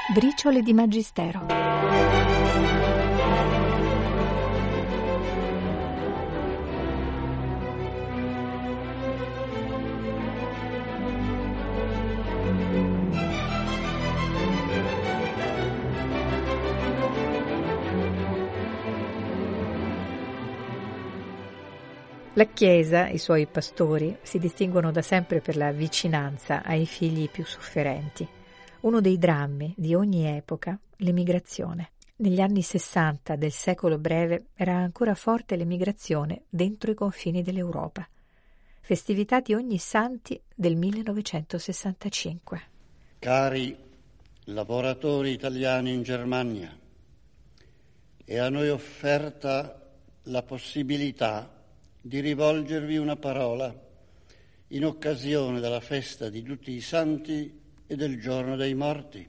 Briciole di Magistero. La Chiesa, i suoi pastori, si distinguono da sempre per la vicinanza ai figli più sofferenti. Uno dei drammi di ogni epoca, l'emigrazione. Negli anni 60 del secolo breve era ancora forte l'emigrazione dentro i confini dell'Europa. Festività di ogni santi del 1965. Cari lavoratori italiani in Germania, è a noi offerta la possibilità di rivolgervi una parola in occasione della festa di tutti i santi e del giorno dei morti.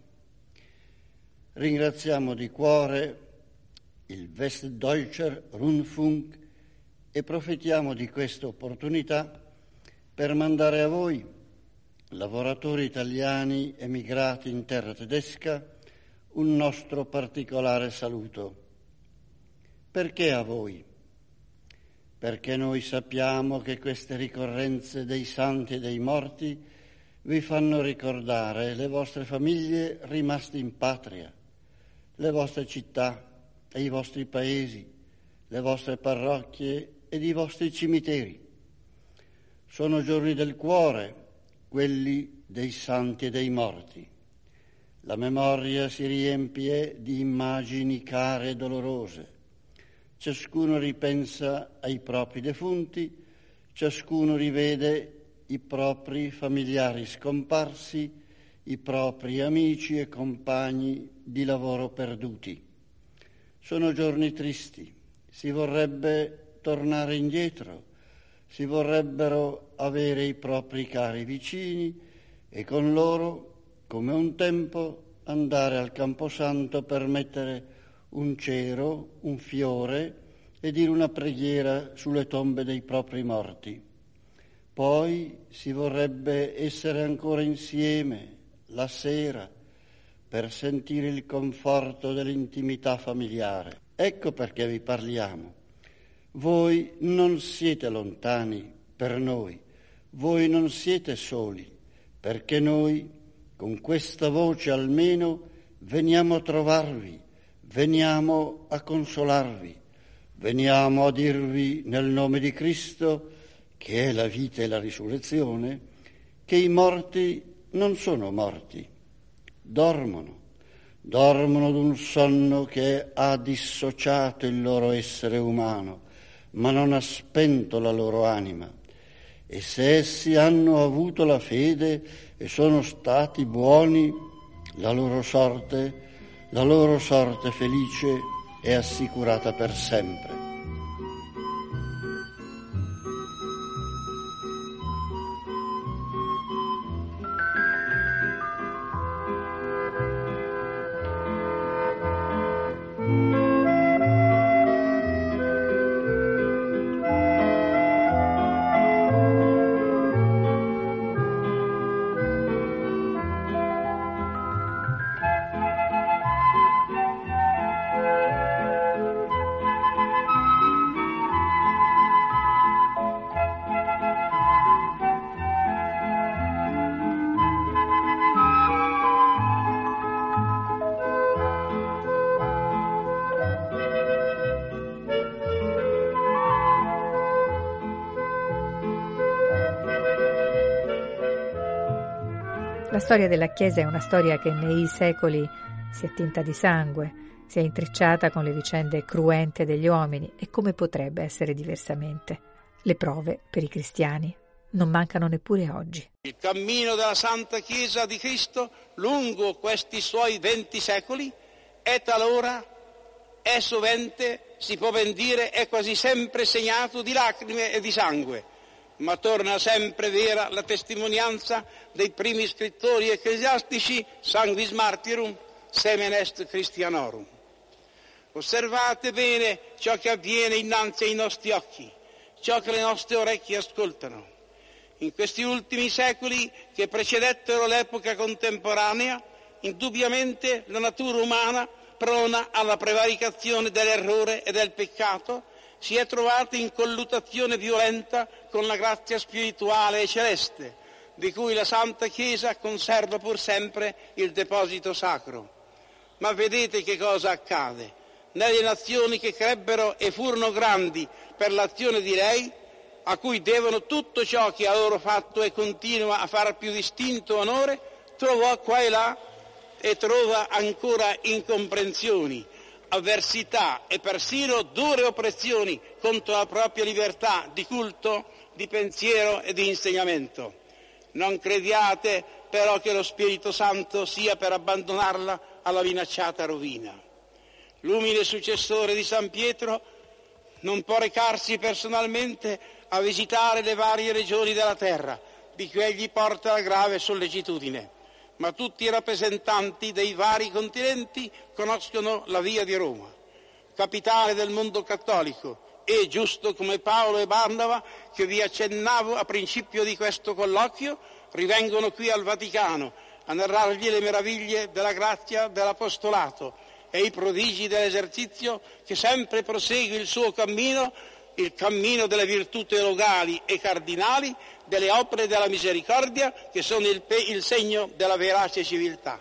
Ringraziamo di cuore il Westdeutscher Rundfunk e profittiamo di questa opportunità per mandare a voi, lavoratori italiani emigrati in terra tedesca, un nostro particolare saluto. Perché a voi? Perché noi sappiamo che queste ricorrenze dei santi e dei morti vi fanno ricordare le vostre famiglie rimaste in patria, le vostre città e i vostri paesi, le vostre parrocchie ed i vostri cimiteri. Sono giorni del cuore, quelli dei santi e dei morti. La memoria si riempie di immagini care e dolorose. Ciascuno ripensa ai propri defunti, ciascuno rivede i propri familiari scomparsi, i propri amici e compagni di lavoro perduti. Sono giorni tristi, si vorrebbe tornare indietro, si vorrebbero avere i propri cari vicini e con loro, come un tempo, andare al Camposanto per mettere un cero, un fiore e dire una preghiera sulle tombe dei propri morti. Poi si vorrebbe essere ancora insieme la sera per sentire il conforto dell'intimità familiare. Ecco perché vi parliamo. Voi non siete lontani per noi, voi non siete soli, perché noi, con questa voce almeno, veniamo a trovarvi, veniamo a consolarvi, veniamo a dirvi nel nome di Cristo, che è la vita e la risurrezione, che i morti non sono morti, dormono d'un sonno che ha dissociato il loro essere umano, ma non ha spento la loro anima. E se essi hanno avuto la fede e sono stati buoni, la loro sorte felice è assicurata per sempre. La storia della Chiesa è una storia che nei secoli si è tinta di sangue, si è intrecciata con le vicende cruente degli uomini e come potrebbe essere diversamente. Le prove per i cristiani non mancano neppure oggi. Il cammino della Santa Chiesa di Cristo lungo questi suoi 20 secoli è talora, è sovente, si può ben dire, è quasi sempre segnato di lacrime e di sangue. Ma torna sempre vera la testimonianza dei primi scrittori ecclesiastici, sanguis martyrum, semen est Christianorum. Osservate bene ciò che avviene innanzi ai nostri occhi, ciò che le nostre orecchie ascoltano. In questi ultimi secoli che precedettero l'epoca contemporanea, indubbiamente la natura umana, prona alla prevaricazione dell'errore e del peccato, si è trovata in colluttazione violenta con la grazia spirituale e celeste, di cui la Santa Chiesa conserva pur sempre il deposito sacro. Ma vedete che cosa accade? Nelle nazioni che crebbero e furono grandi per l'azione di lei, a cui devono tutto ciò che ha loro fatto e continua a far più distinto onore, trovò qua e là e trova ancora incomprensioni, avversità e persino dure oppressioni contro la propria libertà di culto, di pensiero e di insegnamento. Non crediate però che lo Spirito Santo sia per abbandonarla alla minacciata rovina. L'umile successore di San Pietro non può recarsi personalmente a visitare le varie regioni della terra, di cui egli porta la grave sollecitudine, ma tutti i rappresentanti dei vari continenti conoscono la via di Roma, capitale del mondo cattolico, e, giusto come Paolo e Barnaba, che vi accennavo a principio di questo colloquio, rivengono qui al Vaticano a narrargli le meraviglie della grazia dell'apostolato e i prodigi dell'esercizio che sempre prosegue il suo cammino, il cammino delle virtù teologali e cardinali, delle opere della misericordia, che sono il segno della verace civiltà.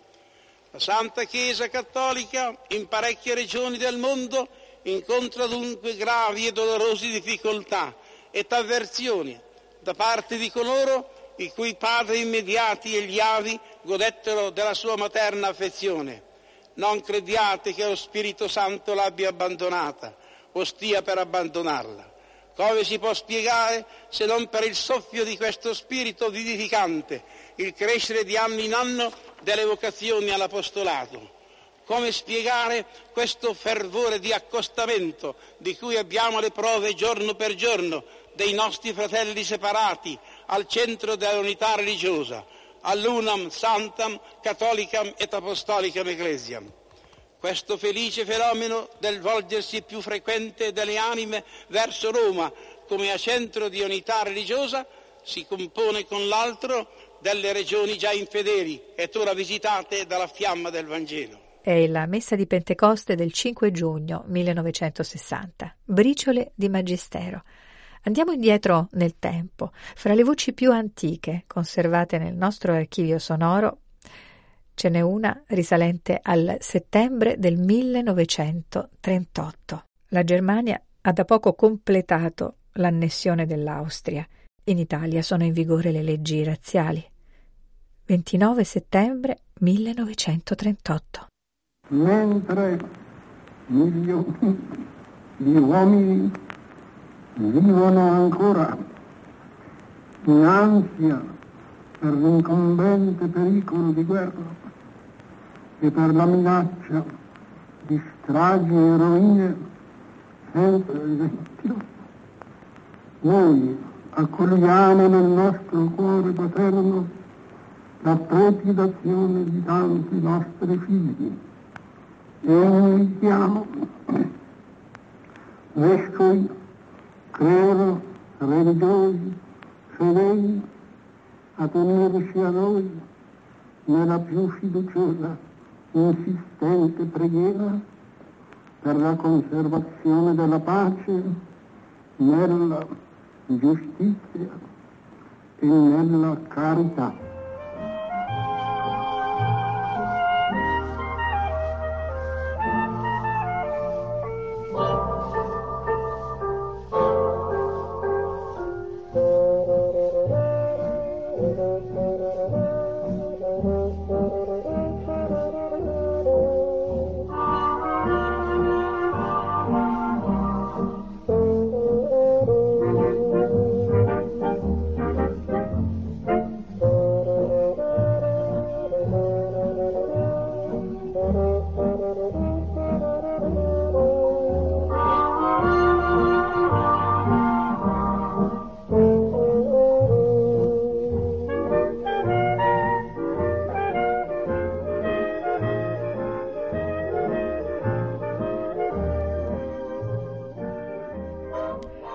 La Santa Chiesa Cattolica in parecchie regioni del mondo incontra dunque gravi e dolorose difficoltà ed avversioni da parte di coloro i cui padri immediati e gli avi godettero della sua materna affezione. Non crediate che lo Spirito Santo l'abbia abbandonata o stia per abbandonarla. Come si può spiegare se non per il soffio di questo spirito vivificante, il crescere di anno in anno delle vocazioni all'apostolato? Come spiegare questo fervore di accostamento di cui abbiamo le prove giorno per giorno dei nostri fratelli separati al centro dell'unità religiosa, all'unam santam catholicam et apostolicam ecclesiam? Questo felice fenomeno del volgersi più frequente delle anime verso Roma come a centro di unità religiosa si compone con l'altro delle regioni già infedeli ed ora visitate dalla fiamma del Vangelo. È la messa di Pentecoste del 5 giugno 1960, briciole di Magistero. Andiamo indietro nel tempo. Fra le voci più antiche conservate nel nostro archivio sonoro ce n'è una risalente al settembre del 1938. La Germania ha da poco completato l'annessione dell'Austria. In Italia sono in vigore le leggi razziali. 29 settembre 1938. Mentre milioni di uomini vivono ancora in ansia per l'incombente pericolo di guerra e per la minaccia di stragi e rovine senza esempio, noi accogliamo nel nostro cuore paterno la trepidazione di tanti nostri figli e invitiamo vescovi, clero, religiosi, fedeli a tenerci a noi nella più fiduciosa, insistente preghiera per la conservazione della pace nella giustizia e nella carità.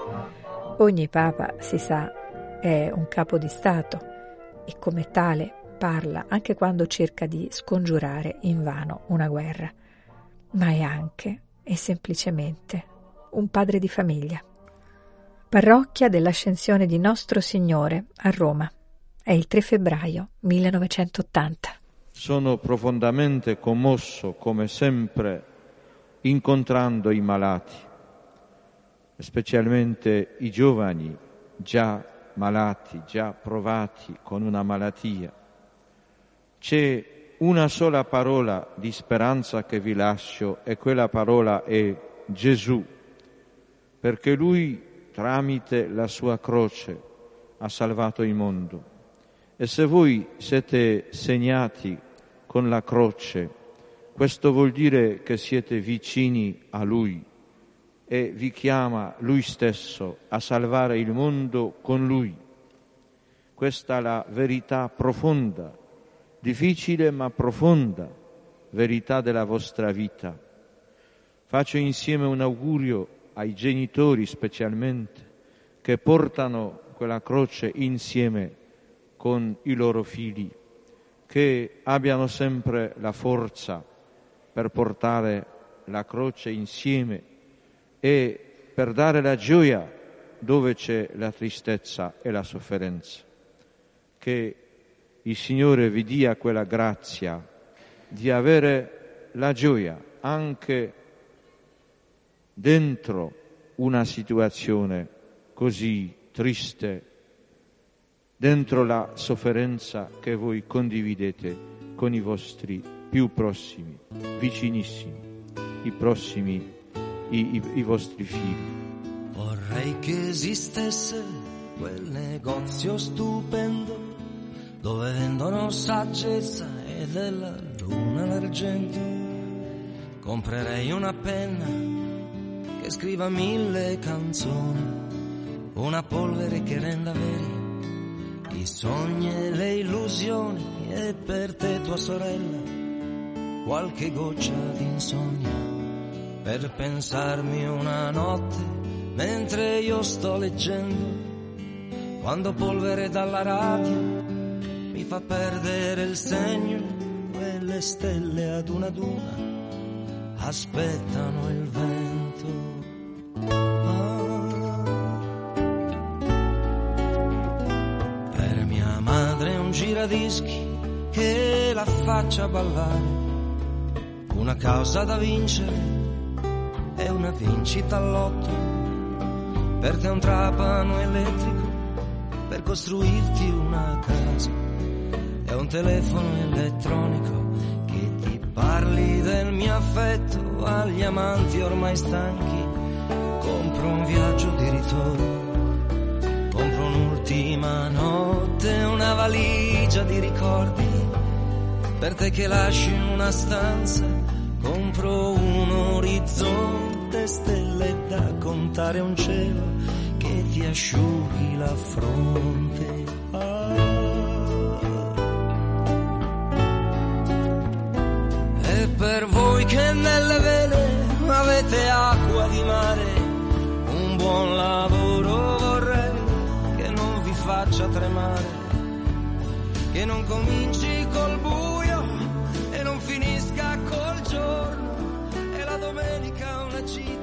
Ogni Papa, si sa, è un capo di Stato e come tale parla anche quando cerca di scongiurare invano una guerra, ma è anche e semplicemente un padre di famiglia. Parrocchia dell'Ascensione di Nostro Signore a Roma. È il 3 febbraio 1980. Sono profondamente commosso, come sempre, incontrando i malati, specialmente i giovani già malati, già provati con una malattia. C'è una sola parola di speranza che vi lascio e quella parola è Gesù, perché Lui tramite la sua croce ha salvato il mondo. E se voi siete segnati con la croce, questo vuol dire che siete vicini a Lui e vi chiama Lui stesso a salvare il mondo con Lui. Questa è la verità profonda, difficile ma profonda, verità della vostra vita. Faccio insieme un augurio ai genitori specialmente, che portano quella croce insieme con i loro figli, che abbiano sempre la forza per portare la croce insieme e per dare la gioia dove c'è la tristezza e la sofferenza. Che il Signore vi dia quella grazia di avere la gioia anche dentro una situazione così triste, dentro la sofferenza che voi condividete con i vostri più prossimi, vicinissimi, i prossimi, i vostri figli. Vorrei che esistesse quel negozio stupendo dove vendono saggezza e della luna l'argento. Comprerei una penna che scriva 1000 canzoni, una polvere che renda veri i sogni e le illusioni, e per te tua sorella qualche goccia di insonnia, per pensarmi una notte mentre io sto leggendo, quando polvere dalla radio mi fa perdere il segno e le stelle ad una aspettano il vento. Per mia madre un giradischi che la faccia ballare, una causa da vincere e una vincita all'otto. Per te un trapano elettrico per costruirti una casa, e un telefono elettronico che ti parli del mio affetto. Agli amanti ormai stanchi compro un viaggio di ritorno, compro un'ultima notte, una valigia di ricordi per te che lasci una stanza, compro un orizzonte, stelle da contare, un cielo che ti asciughi la fronte. E per voi che nelle vene avete acqua di mare, un buon lavoro vorrei che non vi faccia tremare, che non cominci col buio e non finisca col giorno, e la domenica una cena